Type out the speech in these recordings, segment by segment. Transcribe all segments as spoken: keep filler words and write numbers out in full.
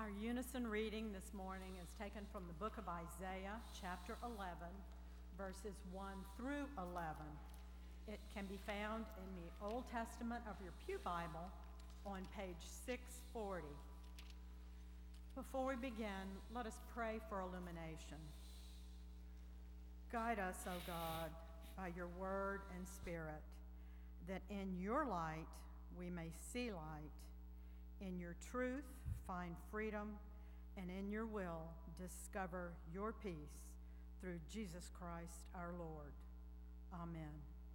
Our unison reading this morning is taken from the book of Isaiah, chapter eleven, verses one through eleven. It can be found in the Old Testament of your Pew Bible on page six forty. Before we begin, let us pray for illumination. Guide us, O God, by your word and spirit, that in your light we may see light, in your truth find freedom, and in your will discover your peace through Jesus Christ our Lord. Amen.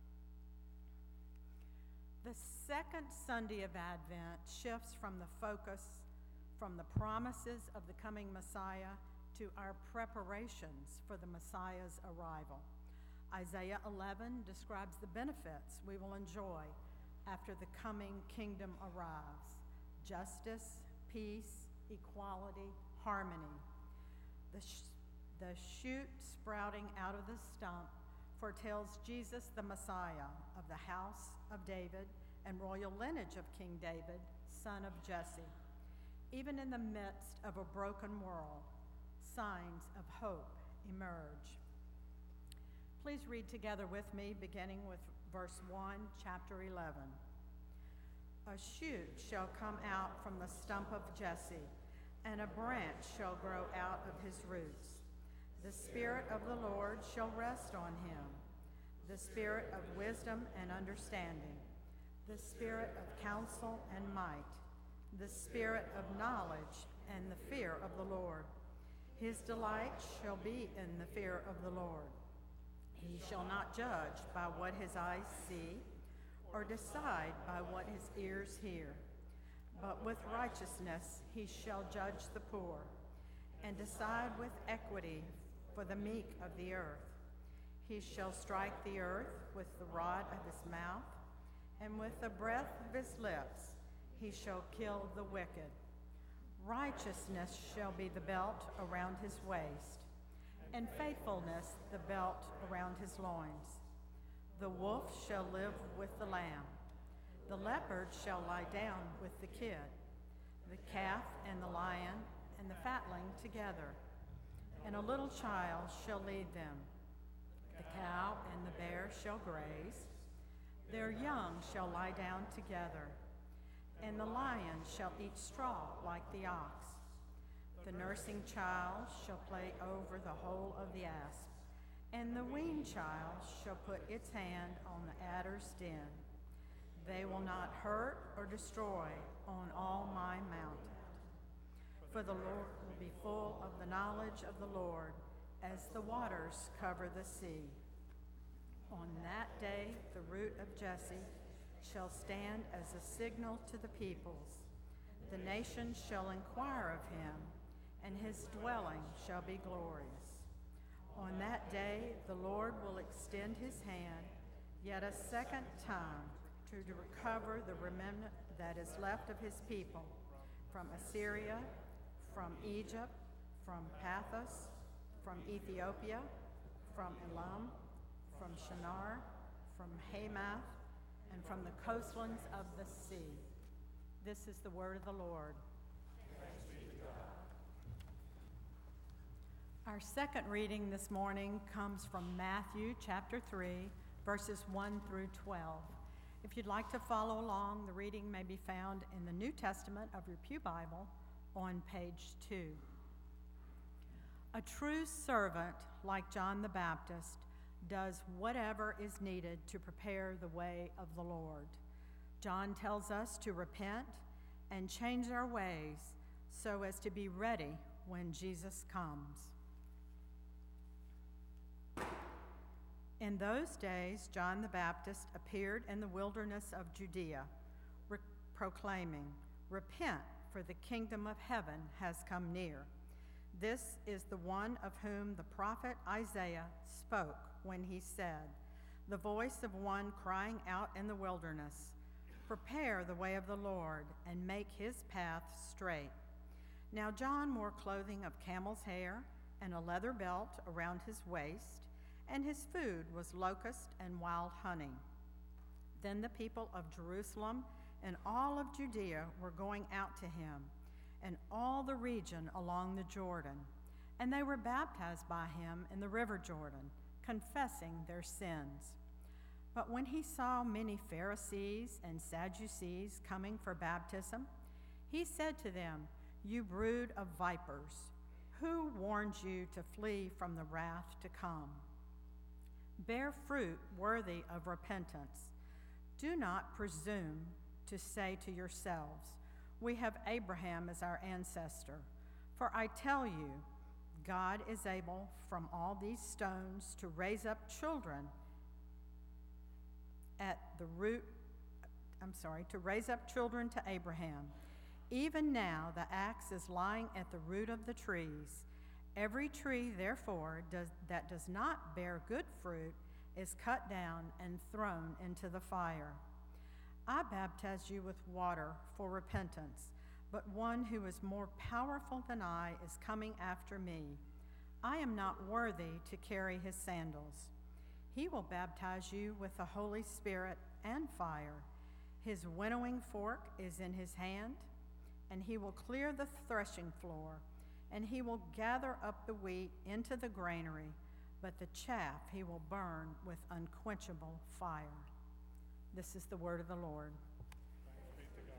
The second Sunday of Advent shifts from the focus from the promises of the coming Messiah to our preparations for the Messiah's arrival. Isaiah eleven describes the benefits we will enjoy after the coming kingdom arrives: justice, peace, equality, harmony. The, sh- the shoot sprouting out of the stump foretells Jesus the Messiah of the house of David and royal lineage of King David, son of Jesse. Even in the midst of a broken world, signs of hope emerge. Please read together with me, beginning with verse one, chapter eleven. A shoot shall come out from the stump of Jesse, and a branch shall grow out of his roots. The Spirit of the Lord shall rest on him, the Spirit of wisdom and understanding, the Spirit of counsel and might, the Spirit of knowledge and the fear of the Lord. His delight shall be in the fear of the Lord. He shall not judge by what his eyes see, or decide by what his ears hear. But with righteousness he shall judge the poor, and decide with equity for the meek of the earth. He shall strike the earth with the rod of his mouth, and with the breath of his lips he shall kill the wicked. Righteousness shall be the belt around his waist, and faithfulness the belt around his loins. The wolf shall live with the lamb. The leopard shall lie down with the kid, the calf and the lion and the fatling together. And a little child shall lead them. The cow and the bear shall graze. Their young shall lie down together. And the lion shall eat straw like the ox. The nursing child shall play over the hole of the asp, and the weaned child shall put its hand on the adder's den. They will not hurt or destroy on all my mountain. For the Lord will be full of the knowledge of the Lord, as the waters cover the sea. On that day the root of Jesse shall stand as a signal to the peoples. The nations shall inquire of him, and his dwelling shall be glorious. On that day the Lord will extend his hand yet a second time to recover the remnant that is left of his people from Assyria, from Egypt, from Pathros, from Ethiopia, from Elam, from Shinar, from Hamath, and from the coastlands of the sea. This is the word of the Lord. Our second reading this morning comes from Matthew chapter three, verses one through twelve. If you'd like to follow along, the reading may be found in the New Testament of your Pew Bible on page two. A true servant, like John the Baptist, does whatever is needed to prepare the way of the Lord. John tells us to repent and change our ways so as to be ready when Jesus comes. In those days, John the Baptist appeared in the wilderness of Judea, re- proclaiming, "Repent, for the kingdom of heaven has come near." This is the one of whom the prophet Isaiah spoke when he said, "The voice of one crying out in the wilderness, prepare the way of the Lord and make his path straight." Now John wore clothing of camel's hair and a leather belt around his waist, and his food was locust and wild honey. Then the people of Jerusalem and all of Judea were going out to him, and all the region along the Jordan, and they were baptized by him in the river Jordan, confessing their sins. But when he saw many Pharisees and Sadducees coming for baptism, he said to them, "You brood of vipers, who warned you to flee from the wrath to come? Bear fruit worthy of repentance. Do not presume to say to yourselves, 'We have Abraham as our ancestor.' For I tell you, God is able from all these stones to raise up children at the root, I'm sorry, to raise up children to Abraham. Even now the axe is lying at the root of the trees. Every tree, therefore, does, that does not bear good fruit is cut down and thrown into the fire. I baptize you with water for repentance, but one who is more powerful than I is coming after me. I am not worthy to carry his sandals. He will baptize you with the Holy Spirit and fire. His winnowing fork is in his hand, and he will clear the threshing floor, and he will gather up the wheat into the granary, but the chaff he will burn with unquenchable fire." This is the word of the Lord. Thanks be to God.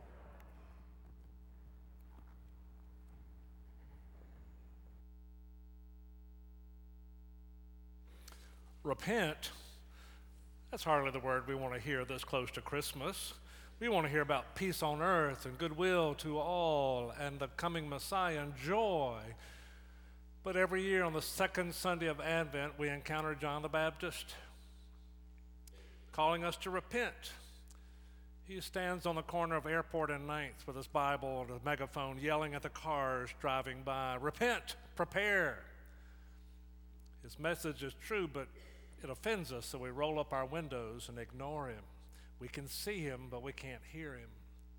Repent, that's hardly the word we want to hear this close to Christmas. We want to hear about peace on earth and goodwill to all and the coming Messiah and joy. But every year on the second Sunday of Advent, we encounter John the Baptist calling us to repent. He stands on the corner of Airport and Ninth with his Bible and his megaphone yelling at the cars driving by, "Repent, prepare." His message is true, but it offends us, so we roll up our windows and ignore him. We can see him, but we can't hear him.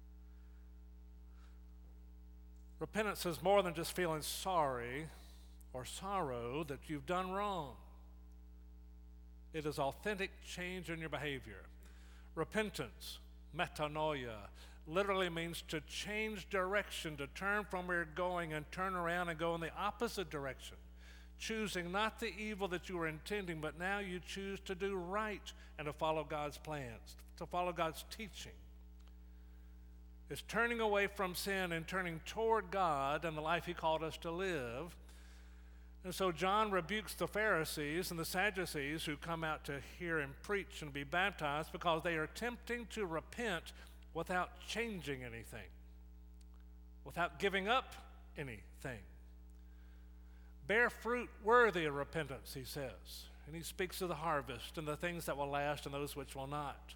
Repentance is more than just feeling sorry or sorrow that you've done wrong. It is authentic change in your behavior. Repentance, metanoia, literally means to change direction, to turn from where you're going and turn around and go in the opposite direction, choosing not the evil that you were intending, but now you choose to do right and to follow God's plans, to follow God's teaching. It's turning away from sin and turning toward God and the life he called us to live. And so John rebukes the Pharisees and the Sadducees who come out to hear him preach and be baptized because they are attempting to repent without changing anything, without giving up anything. Bear fruit worthy of repentance, he says. And he speaks of the harvest and the things that will last and those which will not.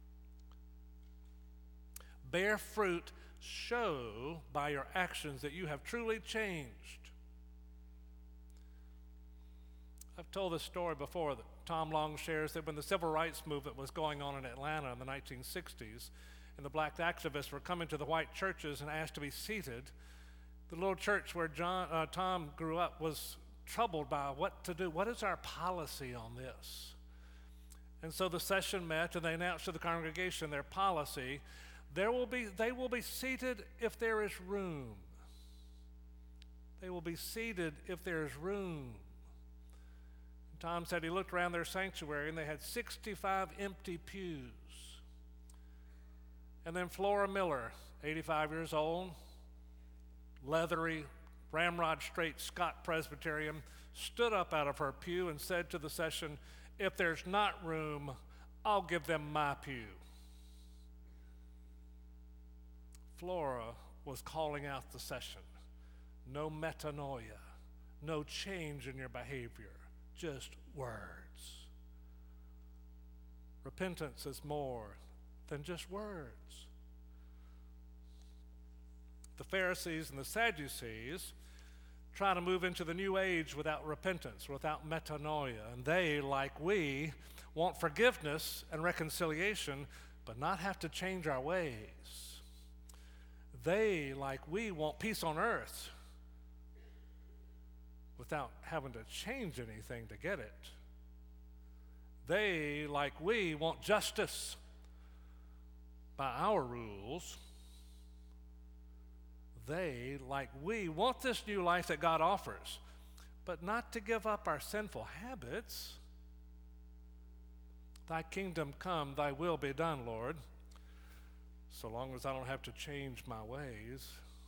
Bear fruit, show by your actions that you have truly changed. I've told this story before that Tom Long shares that when the civil rights movement was going on in Atlanta in the nineteen sixties, and the black activists were coming to the white churches and asked to be seated, the little church where John, uh, Tom grew up was troubled by what to do. What is our policy on this? And so the session met, and they announced to the congregation their policy. There will be, they will be seated if there is room. They will be seated if there is room. Tom said he looked around their sanctuary and they had sixty-five empty pews. And then Flora Miller, eighty-five years old, leathery, ramrod straight Scott Presbyterian, stood up out of her pew and said to the session, "If there's not room, I'll give them my pew." Flora was calling out the session. No metanoia, no change in your behavior. Just words. Repentance is more than just words. The Pharisees and the Sadducees try to move into the new age without repentance, without metanoia. And they, like we, want forgiveness and reconciliation, but not have to change our ways. They, like we, want peace on earth, without having to change anything to get it. They, like we, want justice by our rules. They, like we, want this new life that God offers, but not to give up our sinful habits. Thy kingdom come, thy will be done, Lord, so long as I don't have to change my ways.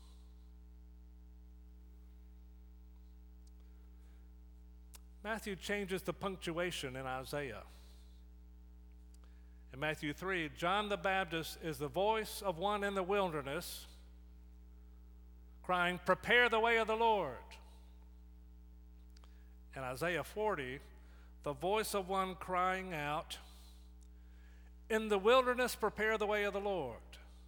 Matthew changes the punctuation in Isaiah. In Matthew three, John the Baptist is the voice of one in the wilderness crying, "Prepare the way of the Lord." In Isaiah forty, the voice of one crying out, "In the wilderness, prepare the way of the Lord."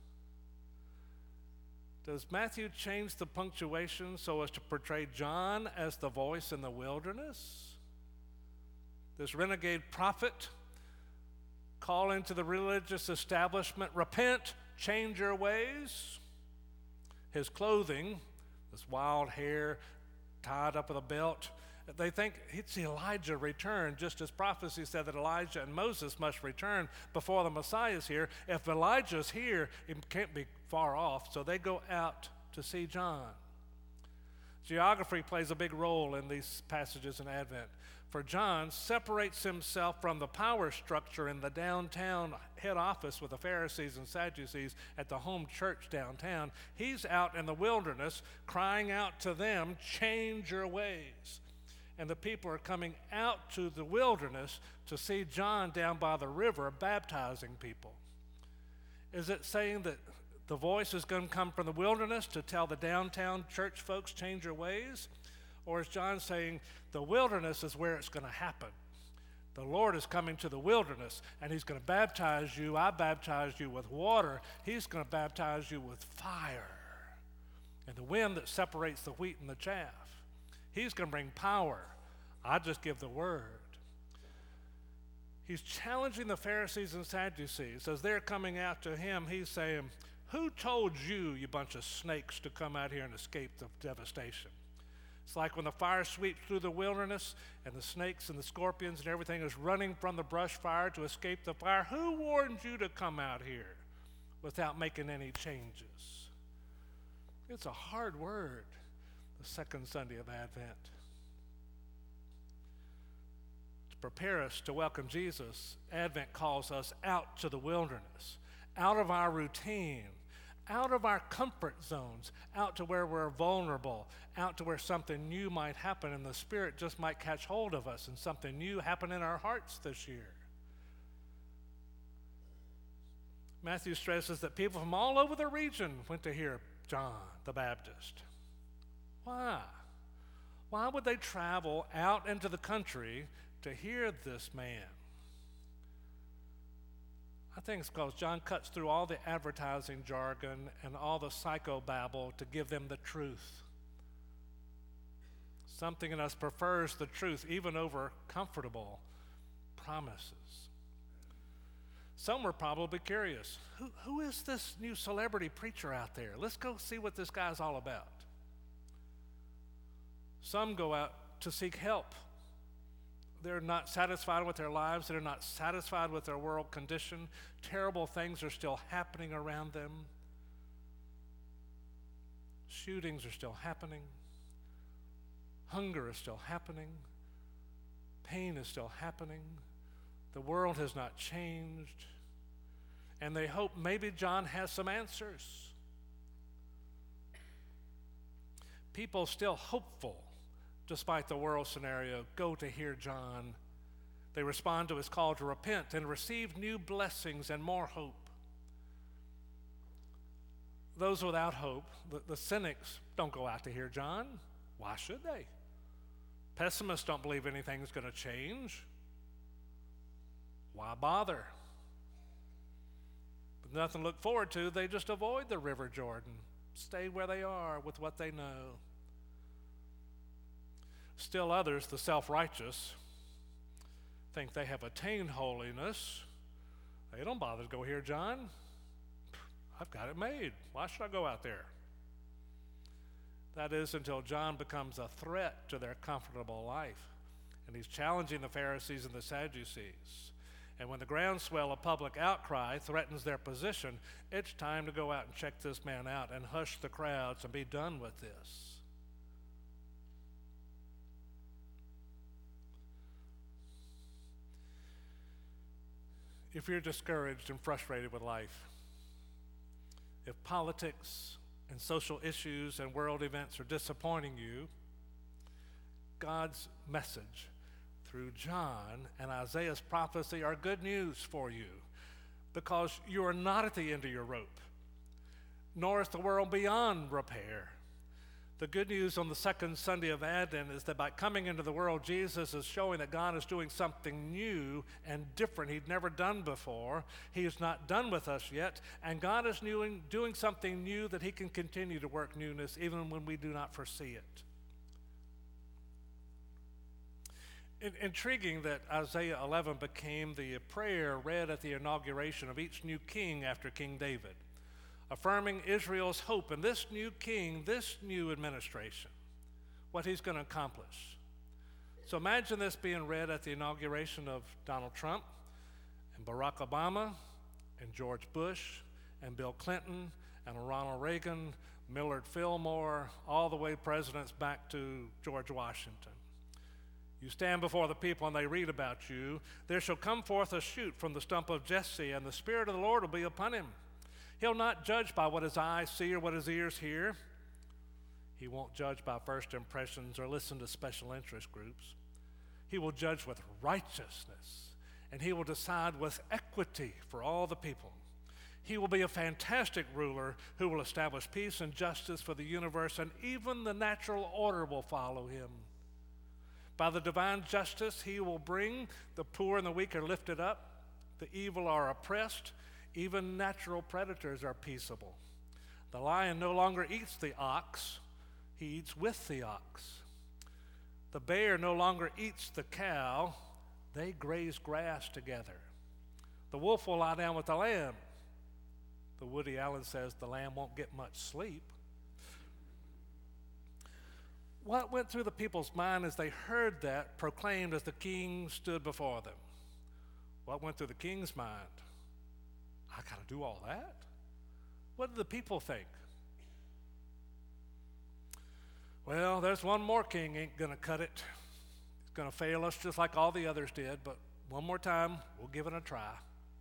Does Matthew change the punctuation so as to portray John as the voice in the wilderness? This renegade prophet calling to the religious establishment, "Repent, change your ways." His clothing, this wild hair tied up with a belt, they think it's Elijah returned, just as prophecy said that Elijah and Moses must return before the Messiah is here. If Elijah's here, it can't be far off, so they go out to see John. Geography plays a big role in these passages in Advent. For John separates himself from the power structure in the downtown head office with the Pharisees and Sadducees at the home church downtown. He's out in the wilderness crying out to them, "Change your ways." And the people are coming out to the wilderness to see John down by the river baptizing people. Is it saying that the voice is going to come from the wilderness to tell the downtown church folks, "Change your ways"? Or is John saying the wilderness is where it's going to happen? The Lord is coming to the wilderness, and he's going to baptize you. I baptized you with water. He's going to baptize you with fire and the wind that separates the wheat and the chaff. He's going to bring power. I just give the word. He's challenging the Pharisees and Sadducees. As they're coming out to him, he's saying, "Who told you, you bunch of snakes, to come out here and escape the devastation?" It's like when the fire sweeps through the wilderness and the snakes and the scorpions and everything is running from the brush fire to escape the fire. Who warned you to come out here without making any changes? It's a hard word, the second Sunday of Advent. To prepare us to welcome Jesus, Advent calls us out to the wilderness, out of our routine, out of our comfort zones, out to where we're vulnerable, out to where something new might happen and the Spirit just might catch hold of us and something new happen in our hearts this year. Matthew stresses that people from all over the region went to hear John the Baptist. Why? Why would they travel out into the country to hear this man? I think it's because John cuts through all the advertising jargon and all the psychobabble to give them the truth. Something in us prefers the truth even over comfortable promises. Some were probably curious. Who, who is this new celebrity preacher out there? Let's go see what this guy's all about. Some go out to seek help. They're not satisfied with their lives. They're not satisfied with their world condition. Terrible things are still happening around them. Shootings are still happening. Hunger is still happening. Pain is still happening. The world has not changed. And they hope maybe John has some answers. People still hopeful despite the world scenario, go to hear John. They respond to his call to repent and receive new blessings and more hope. Those without hope, the, the cynics, don't go out to hear John. Why should they? Pessimists don't believe anything's going to change. Why bother? With nothing to look forward to, they just avoid the River Jordan, stay where they are with what they know. Still others, the self-righteous, think they have attained holiness. They don't bother to go hear John. I've got it made. Why should I go out there? That is until John becomes a threat to their comfortable life. And he's challenging the Pharisees and the Sadducees. And when the groundswell of public outcry threatens their position, it's time to go out and check this man out and hush the crowds and be done with this. If you're discouraged and frustrated with life, if politics and social issues and world events are disappointing you, God's message through John and Isaiah's prophecy are good news for you, because you are not at the end of your rope, nor is the world beyond repair. The good news on the second Sunday of Advent is that by coming into the world, Jesus is showing that God is doing something new and different he'd never done before. He is not done with us yet, and God is doing, doing something new that he can continue to work newness even when we do not foresee it. Intriguing that Isaiah eleven became the prayer read at the inauguration of each new king after King David, affirming Israel's hope in this new king, this new administration, what he's going to accomplish. So imagine this being read at the inauguration of Donald Trump and Barack Obama and George Bush and Bill Clinton and Ronald Reagan, Millard Fillmore, all the way presidents back to George Washington. You stand before the people and they read about you. There shall come forth a shoot from the stump of Jesse, and the Spirit of the Lord will be upon him. He'll not judge by what his eyes see or what his ears hear. He won't judge by first impressions or listen to special interest groups. He will judge with righteousness, and he will decide with equity for all the people. He will be a fantastic ruler who will establish peace and justice for the universe, and even the natural order will follow him. By the divine justice, he will bring the poor and the weak are lifted up, the evil are oppressed, even natural predators are peaceable. The lion no longer eats the ox, he eats with the ox. The bear no longer eats the cow, they graze grass together. The wolf will lie down with the lamb. The Woody Allen says the lamb won't get much sleep. What went through the people's mind as they heard that proclaimed as the king stood before them? What went through the king's mind? I got to do all that? What did the people think? Well, there's one more king ain't going to cut it. He's going to fail us just like all the others did, but one more time, we'll give it a try.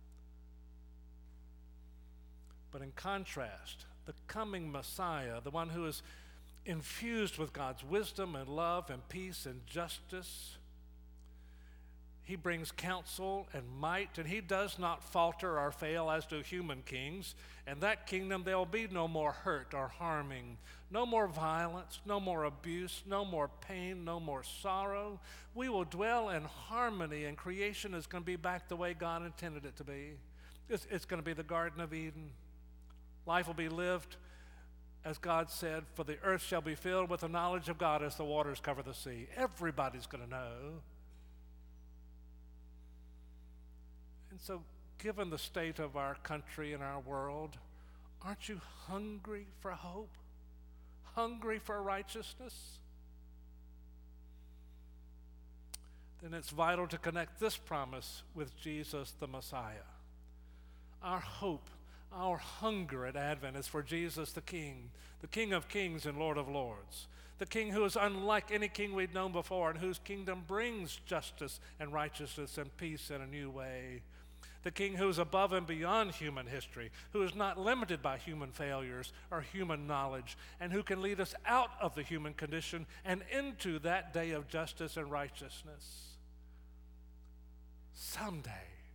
But in contrast, the coming Messiah, the one who is infused with God's wisdom and love and peace and justice, he brings counsel and might, and he does not falter or fail as do human kings. In that kingdom there will be no more hurt or harming, no more violence, no more abuse, no more pain, no more sorrow. We will dwell in harmony, and creation is going to be back the way God intended it to be. It's, it's going to be the Garden of Eden. Life will be lived as God said, for the earth shall be filled with the knowledge of God as the waters cover the sea. Everybody's going to know. And so, given the state of our country and our world, aren't you hungry for hope? Hungry for righteousness? Then it's vital to connect this promise with Jesus the Messiah. Our hope, our hunger at Advent is for Jesus the King, the King of kings and Lord of lords, the King who is unlike any king we'd known before and whose kingdom brings justice and righteousness and peace in a new way, the King who is above and beyond human history, who is not limited by human failures or human knowledge, and who can lead us out of the human condition and into that day of justice and righteousness. Someday.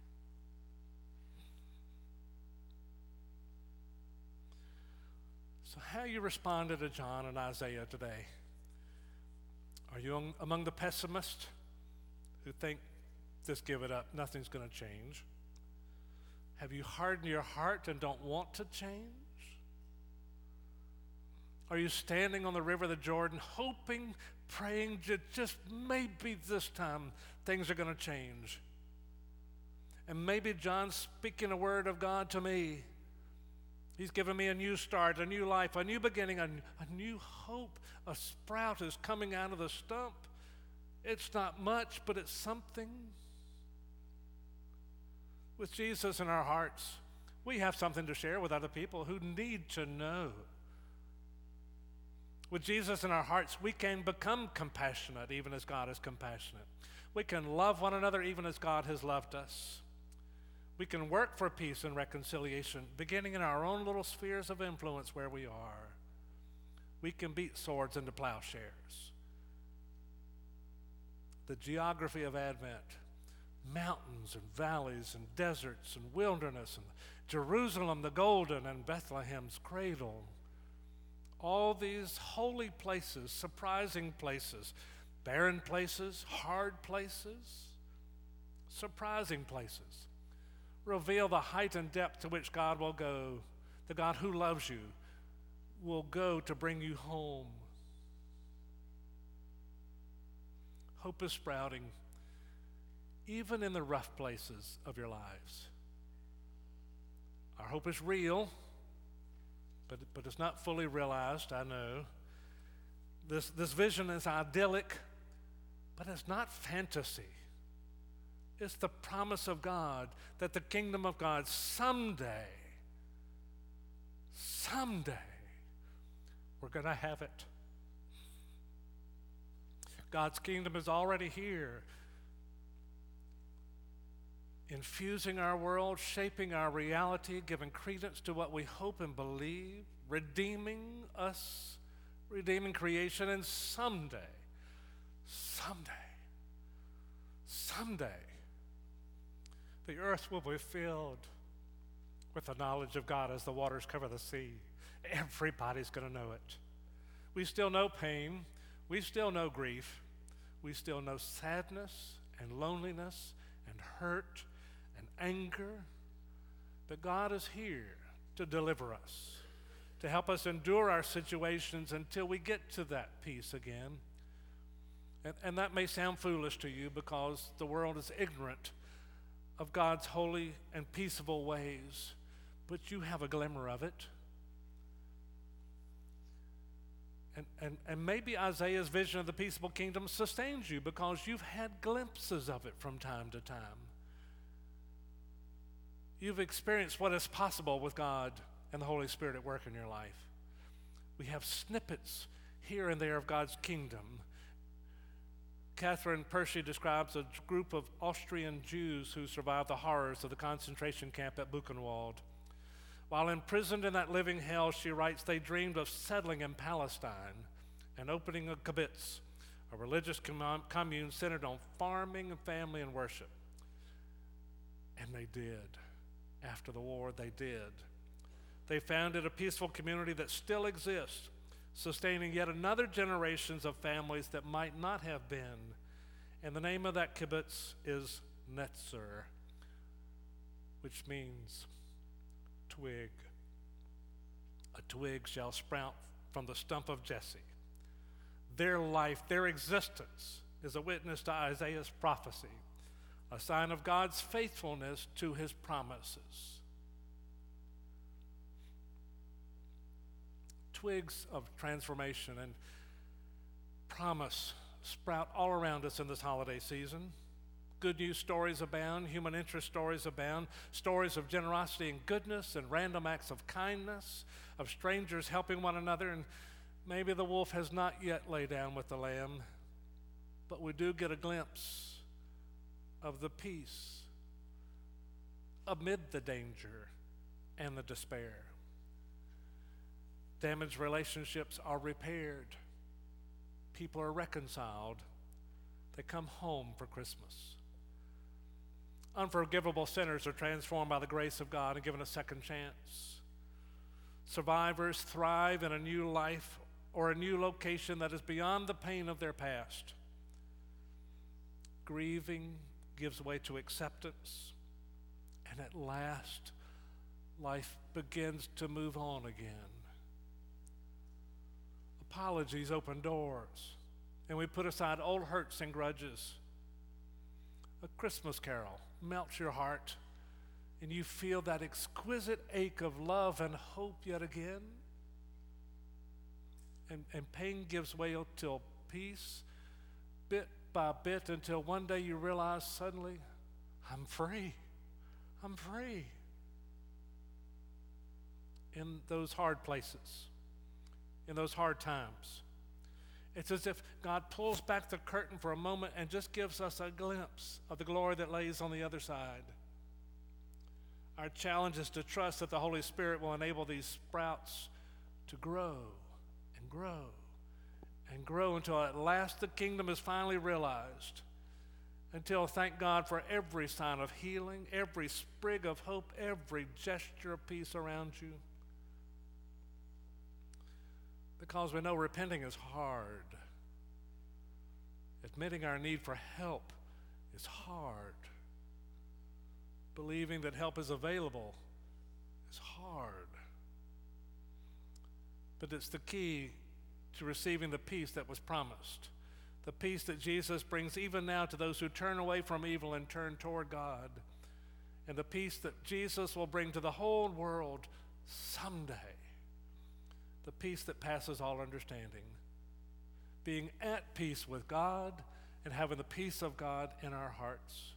So how you responded to John and Isaiah today? Are you among the pessimists who think, just give it up, nothing's going to change? Have you hardened your heart and don't want to change? Are you standing on the river of the Jordan hoping, praying that just maybe this time things are going to change? And maybe John's speaking a word of God to me. He's given me a new start, a new life, a new beginning, a, a new hope. A sprout is coming out of the stump. It's not much, but it's something. With Jesus in our hearts, we have something to share with other people who need to know. With Jesus in our hearts, we can become compassionate even as God is compassionate. We can love one another even as God has loved us. We can work for peace and reconciliation, beginning in our own little spheres of influence where we are. We can beat swords into plowshares. The geography of Advent, mountains and valleys and deserts and wilderness and Jerusalem the golden and Bethlehem's cradle. All these holy places, surprising places, barren places, hard places, surprising places, reveal the height and depth to which God will go. The God who loves you will go to bring you home. Hope is sprouting even in the rough places of your lives. Our hope is real, but, but it's not fully realized, I know. This, this vision is idyllic, but it's not fantasy. It's the promise of God that the kingdom of God someday, someday, we're going to have it. God's kingdom is already here, infusing our world, shaping our reality, giving credence to what we hope and believe, redeeming us, redeeming creation, and someday, someday, someday, the earth will be filled with the knowledge of God as the waters cover the sea. Everybody's going to know it. We still know pain. We still know grief. We still know sadness and loneliness and hurt and anger. But God is here to deliver us, to help us endure our situations until we get to that peace again. And, and that may sound foolish to you because the world is ignorant of God's holy and peaceable ways, but you have a glimmer of it. And, and, and maybe Isaiah's vision of the peaceable kingdom sustains you because you've had glimpses of it from time to time. You've experienced what is possible with God and the Holy Spirit at work in your life. We have snippets here and there of God's kingdom. Catherine Percy describes a group of Austrian Jews who survived the horrors of the concentration camp at Buchenwald. While imprisoned in that living hell, she writes, they dreamed of settling in Palestine and opening a kibbutz, a religious commune centered on farming and family and worship. And they did. After the war, they did. They founded a peaceful community that still exists, sustaining yet another generations of families that might not have been. And the name of that kibbutz is Netzer, which means twig. A twig shall sprout from the stump of Jesse. Their life, their existence is a witness to Isaiah's prophecy, a sign of God's faithfulness to his promises. Twigs of transformation and promise sprout all around us in this holiday season. Good news stories abound, human interest stories abound, stories of generosity and goodness and random acts of kindness, of strangers helping one another, and maybe the wolf has not yet laid down with the lamb, but we do get a glimpse of the peace amid the danger and the despair. Damaged relationships are repaired. People are reconciled. They come home for Christmas. Unforgivable sinners are transformed by the grace of God and given a second chance. Survivors thrive in a new life or a new location that is beyond the pain of their past. Grieving gives way to acceptance, and at last, life begins to move on again. Apologies open doors, and we put aside old hurts and grudges. A Christmas carol melts your heart, and you feel that exquisite ache of love and hope yet again. And, and pain gives way till peace, bit by bit, until one day you realize suddenly, I'm free. I'm free. In those hard places, in those hard times, it's as if God pulls back the curtain for a moment and just gives us a glimpse of the glory that lays on the other side. Our challenge is to trust that the Holy Spirit will enable these sprouts to grow and grow and grow until at last the kingdom is finally realized. Until, thank God for every sign of healing, every sprig of hope, every gesture of peace around you. Because we know repenting is hard. Admitting our need for help is hard. Believing that help is available is hard. But it's the key to receiving the peace that was promised. The peace that Jesus brings even now to those who turn away from evil and turn toward God. And the peace that Jesus will bring to the whole world someday. The peace that passes all understanding. Being at peace with God and having the peace of God in our hearts.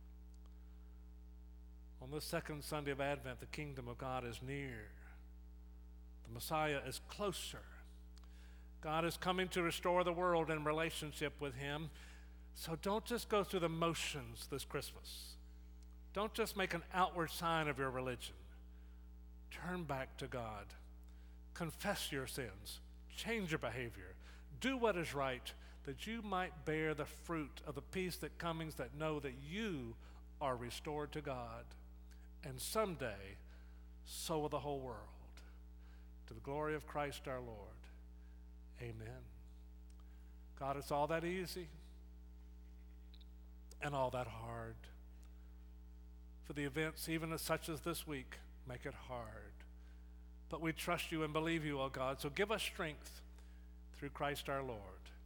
On this second Sunday of Advent, the kingdom of God is near. The Messiah is closer. God is coming to restore the world in relationship with him. So don't just go through the motions this Christmas. Don't just make an outward sign of your religion. Turn back to God. Confess your sins. Change your behavior. Do what is right, that you might bear the fruit of the peace that comes, that know that you are restored to God. And someday, so will the whole world. To the glory of Christ our Lord. Amen. God, it's all that easy and all that hard. For the events, even as such as this week, make it hard. But we trust you and believe you, O God, so give us strength through Christ our Lord.